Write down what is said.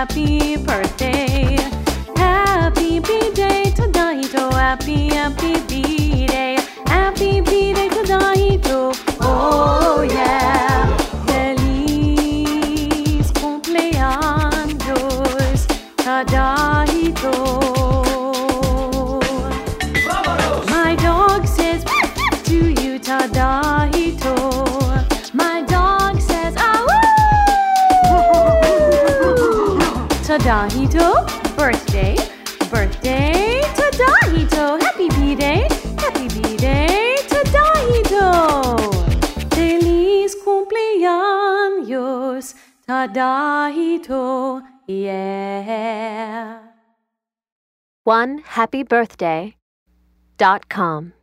happy birthday. Happy B-Day to Dahito, happy B-Day. Happy B-Day to Dahito, oh yeah. Feliz cumpleaños, Dahito. My dog says to you, Dahito. My dog says, Dahito, birthday, birthday to Dahito. Happy B-Day to Dahito. Feliz cumpleaños, Dahito, yeah. OneHappyBirthday.com